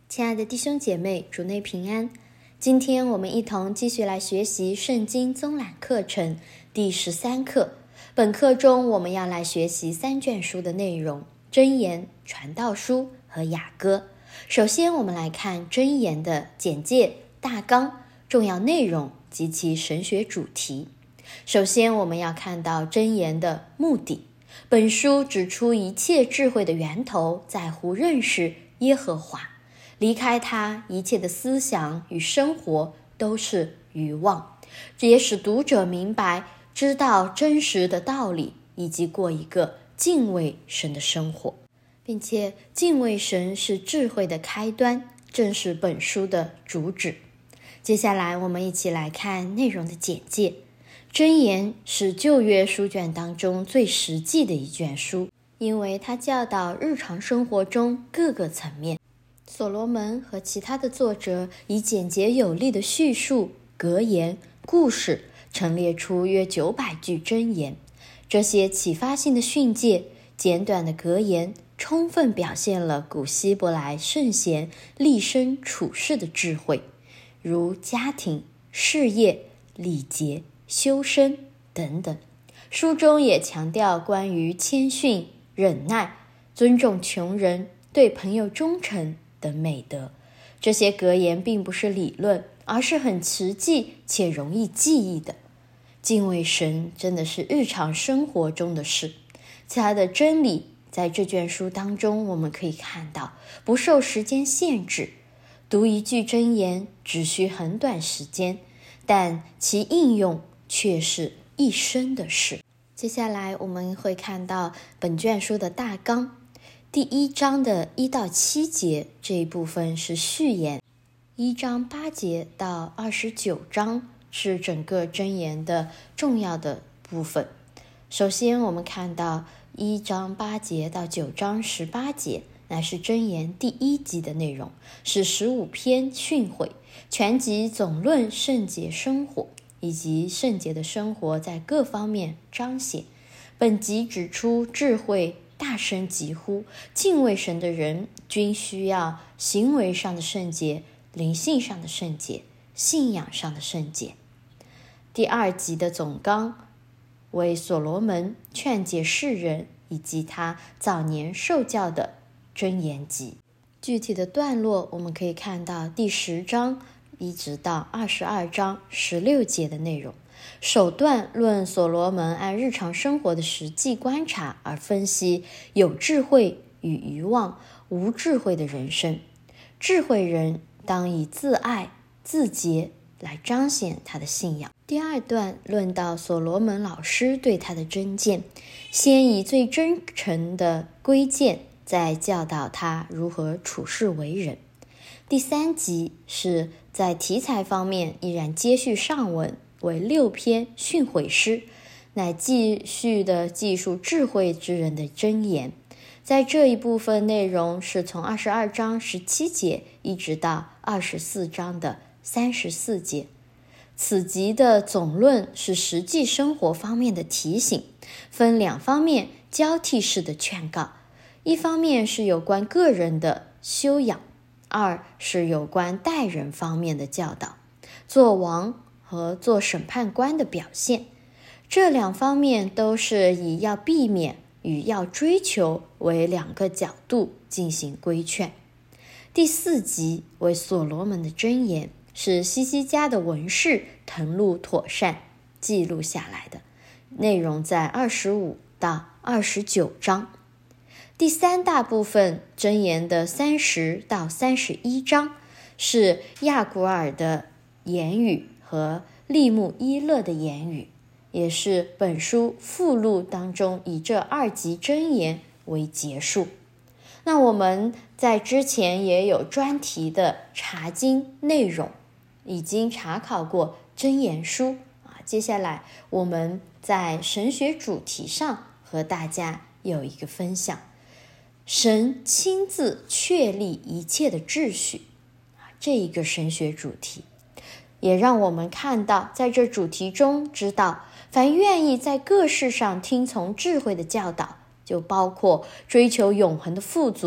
亲爱的弟兄姐妹，主内平安。今天我们一同继续来学习圣经综览课程第13课。本课中我们要来学习3卷书的内容：箴言、传道书和雅歌。首先我们来看箴言的简介、大纲、重要内容及其神学主题。首先我们要看到箴言的目的。本书指出一切智慧的源头在乎认识耶和华，离开他，一切的思想与生活都是愚妄。这也使读者明白知道真实的道理，以及过一个敬畏神的生活，并且敬畏神是智慧的开端，正是本书的主旨。接下来我们一起来看内容的简介。箴言是旧约书卷当中最实际的一卷书，因为它教导日常生活中各个层面。所罗门和其他的作者以简洁有力的叙述、格言、故事陈列出约900句箴言。这些启发性的训诫、简短的格言，充分表现了古希伯来圣贤立身处世的智慧，如家庭、事业、礼节、修身等等。书中也强调关于谦逊、忍耐、尊重穷人、对朋友忠诚等美德。这些格言并不是理论，而是很实际且容易记忆的。敬畏神真的是日常生活中的事。其他的真理在这卷书当中我们可以看到，不受时间限制，读一句箴言只需很短时间，但其应用却是一生的事。接下来我们会看到本卷书的大纲。第1章的1到7节这一部分是序言，1章8节到29章是整个箴言的重要的部分。首先我们看到1章8节到9章18节，乃是箴言第1集的内容，是15篇训诲，全集总论圣洁生活，以及圣洁的生活在各方面彰显。本集指出智慧大声疾呼，敬畏神的人均需要行为上的圣洁、灵性上的圣洁、信仰上的圣洁。第2集的总纲为所罗门劝诫世人以及他早年受教的箴言集。具体的段落我们可以看到第10章一直到22章16节的内容。首段论所罗门按日常生活的实际观察而分析有智慧与愚妄、无智慧的人生。智慧人当以自爱、自洁来彰显他的信仰。第2段论到所罗门老师对他的真谏，先以最真诚的规谏，再教导他如何处世为人。第3集是在题材方面依然接续上文，为6篇训诲诗，乃继续的记述智慧之人的箴言。在这一部分内容是从22章17节一直到24章的34节。此集的总论是实际生活方面的提醒，分2方面交替式的劝告。一方面是有关个人的修养，2是有关待人方面的教导，做王和做审判官的表现。这2方面都是以要避免与要追求为2个角度进行规劝。第4集为所罗门的箴言，是希西家的文士誊录妥善记录下来的，内容在25到29章。第3大部分箴言的30到31章是亚古尔的言语和利木伊勒的言语，也是本书附录当中以这2集箴言为结束。那我们在之前也有专题的查经内容，已经查考过箴言书接下来我们在神学主题上和大家有一个分享。神亲自确立一切的秩序，这一个神学主题也让我们看到，在这主题中知道，凡愿意在各事上听从智慧的教导，就包括追求永恒的富足、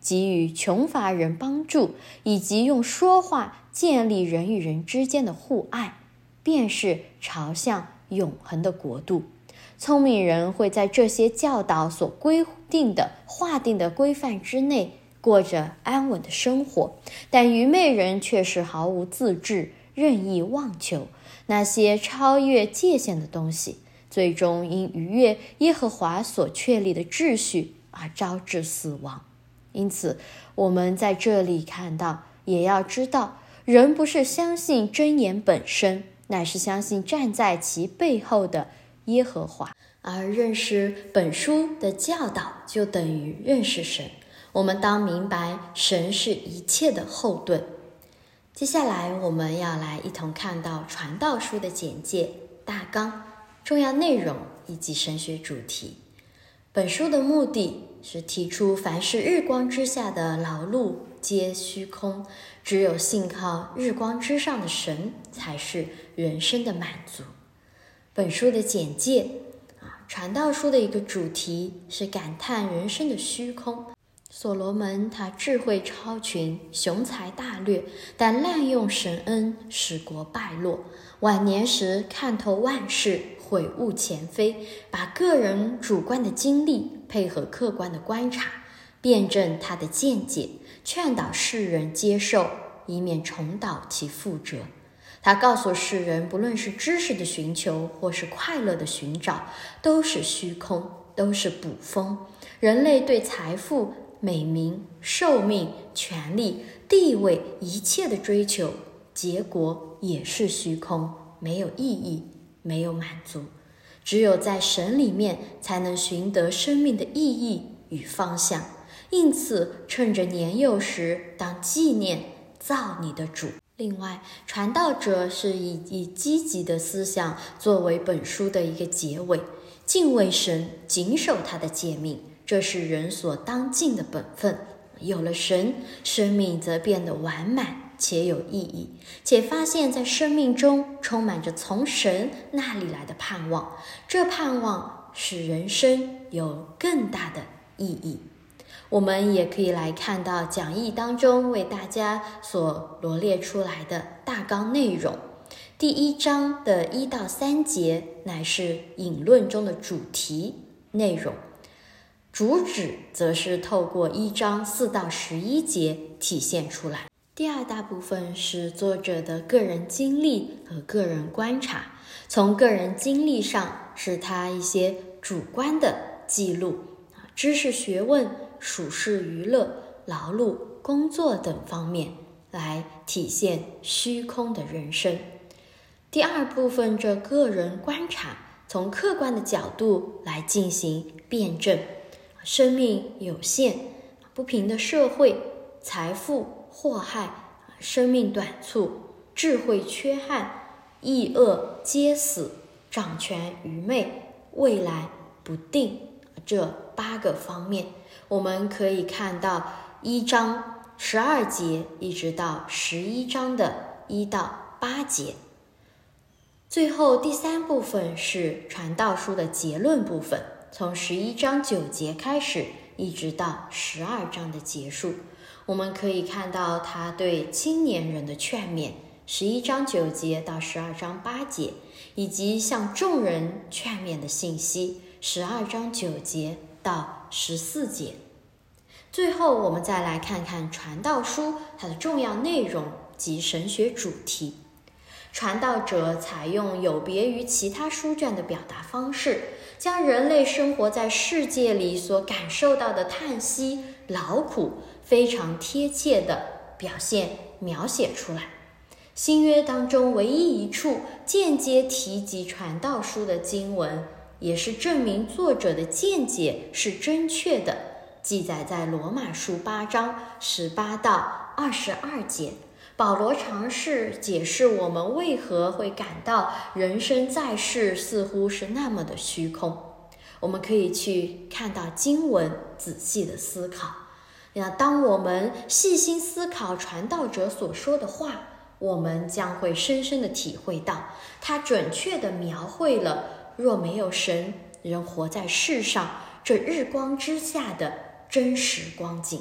给予穷乏人帮助，以及用说话建立人与人之间的互爱，便是朝向永恒的国度。聪明人会在这些教导所规定的划定的规范之内过着安稳的生活，但愚昧人却是毫无自制，任意妄求那些超越界限的东西，最终因逾越耶和华所确立的秩序而招致死亡。因此我们在这里看到，也要知道，人不是相信箴言本身，乃是相信站在其背后的耶和华。而认识本书的教导就等于认识神，我们当明白神是一切的后盾。接下来我们要来一同看到传道书的简介、大纲、重要内容以及神学主题。本书的目的是提出凡是日光之下的劳碌皆虚空，只有信靠日光之上的神才是人生的满足。本书的简介，传道书的一个主题是感叹人生的虚空。所罗门他智慧超群，雄才大略，但滥用神恩，使国败落。晚年时看透万事，悔悟前非，把个人主观的经历配合客观的观察，辩证他的见解，劝导世人接受，以免重蹈其覆辙。他告诉世人，不论是知识的寻求或是快乐的寻找，都是虚空，都是捕风。人类对财富、美名、寿命、权力、地位一切的追求，结果也是虚空，没有意义，没有满足。只有在神里面才能寻得生命的意义与方向。因此趁着年幼时，当纪念造你的主。另外，传道者是以积极的思想作为本书的一个结尾，敬畏神，谨守他的诫命，这是人所当尽的本分。有了神，生命则变得完满且有意义，且发现在生命中充满着从神那里来的盼望，这盼望使人生有更大的意义。我们也可以来看到讲义当中为大家所罗列出来的大纲内容。第1章的1到3节乃是引论中的主题内容，主旨则是透过1章4到11节体现出来。第二大部分是作者的个人经历和个人观察，从个人经历上是他一些主观的记录，知识学问、属世娱乐、劳碌、工作等方面来体现虚空的人生。第二部分这个人观察，从客观的角度来进行辩证，生命有限，不平的社会，财富祸害，生命短促，智慧缺憾，义恶皆死，掌权愚昧，未来不定，这8个方面我们可以看到1章12节一直到11章的1到8节。最后第3部分是传道书的结论部分，从11章9节开始一直到12章的结束。我们可以看到他对青年人的劝勉，11章9节到12章8节，以及向众人劝勉的信息，12章9节到14节。最后我们再来看看传道书它的重要内容及神学主题。传道者采用有别于其他书卷的表达方式，将人类生活在世界里所感受到的叹息、劳苦非常贴切的描写出来。新约当中唯一一处间接提及传道书的经文，也是证明作者的见解是正确的，记载在罗马书8章18到22节。保罗尝试解释我们为何会感到人生在世似乎是那么的虚空。我们可以去看到经文，仔细的思考。那当我们细心思考传道者所说的话，我们将会深深的体会到，他准确的描绘了若没有神，人活在世上这日光之下的真实光景。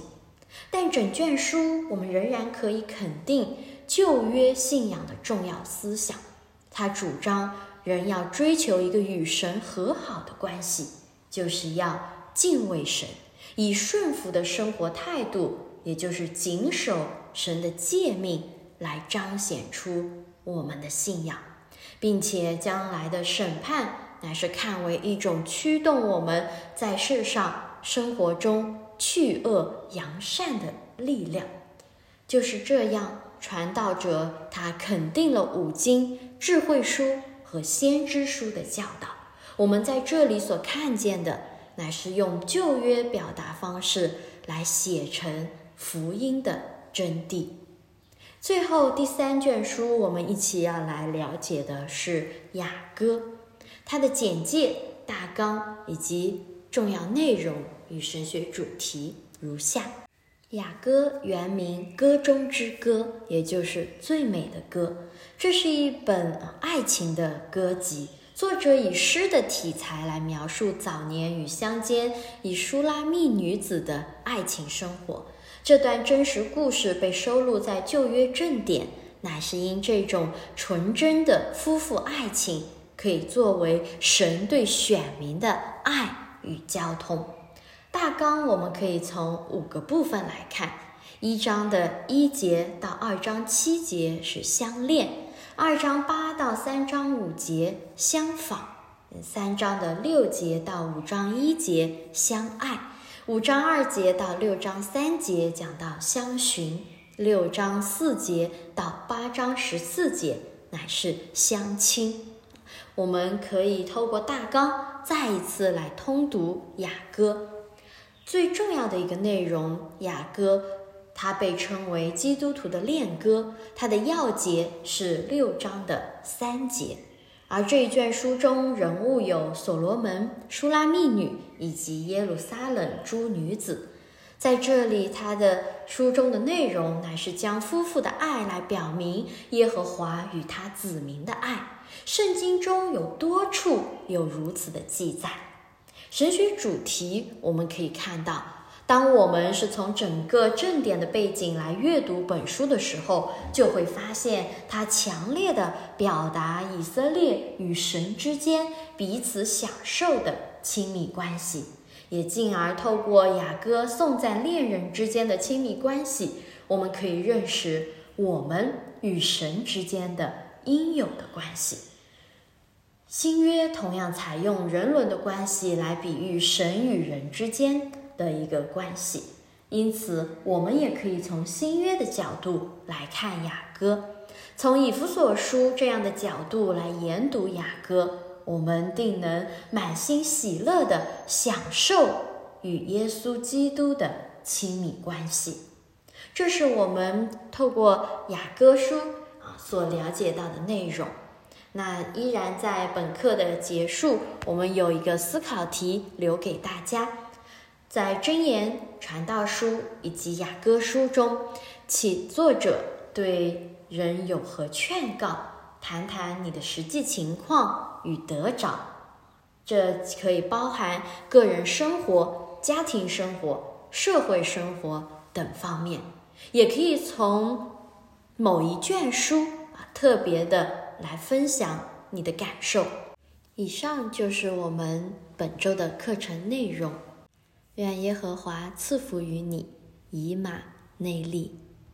但整卷书我们仍然可以肯定旧约信仰的重要思想。他主张人要追求一个与神和好的关系，就是要敬畏神，以顺服的生活态度，也就是谨守神的诫命，来彰显出我们的信仰，并且将来的审判乃是看为一种驱动我们在世上生活中去恶扬善的力量。就是这样，传道者他肯定了五经、智慧书和先知书的教导。我们在这里所看见的乃是用旧约表达方式来写成福音的真谛。最后第3卷书，我们一起要来了解的是雅歌，它的简介、大纲以及重要内容与神学主题如下。雅歌原名歌中之歌，也就是最美的歌。这是一本爱情的歌集，作者以诗的题材来描述早年与乡间以书拉密女子的爱情生活。这段真实故事被收录在旧约正典，乃是因这种纯真的夫妇爱情可以作为神对选民的爱与交通。大纲我们可以从5个部分来看。1章的1节到2章7节是相恋，2章8到3章5节相仿，3章的6节到5章1节相爱，5章2节到6章3节讲到相寻，6章4节到8章14节乃是相亲。我们可以透过大纲再一次来通读雅歌。最重要的一个内容，雅歌它被称为基督徒的恋歌，它的要节是6章的3节。而这一卷书中人物有所罗门、书拉密女以及耶路撒冷诸女子。在这里，他的书中的内容乃是将夫妇的爱来表明耶和华与他子民的爱。圣经中有多处有如此的记载。神学主题我们可以看到，当我们是从整个正典的背景来阅读本书的时候，就会发现它强烈的表达以色列与神之间彼此享受的亲密关系，也进而透过雅歌颂赞恋人之间的亲密关系，我们可以认识我们与神之间的应有的关系。新约同样采用人伦的关系来比喻神与人之间的一个关系，因此我们也可以从新约的角度来看雅歌，从以弗所书这样的角度来研读雅歌，我们定能满心喜乐地享受与耶稣基督的亲密关系。这是我们透过雅歌书所了解到的内容。那依然在本课的结束，我们有一个思考题留给大家。在箴言、传道书以及雅歌书中，其作者对人有何劝告？谈谈你的实际情况与得着。这可以包含个人生活、家庭生活、社会生活等方面，也可以从某一卷书特别的来分享你的感受。以上就是我们本周的课程内容。愿耶和华赐福于你，以马内利。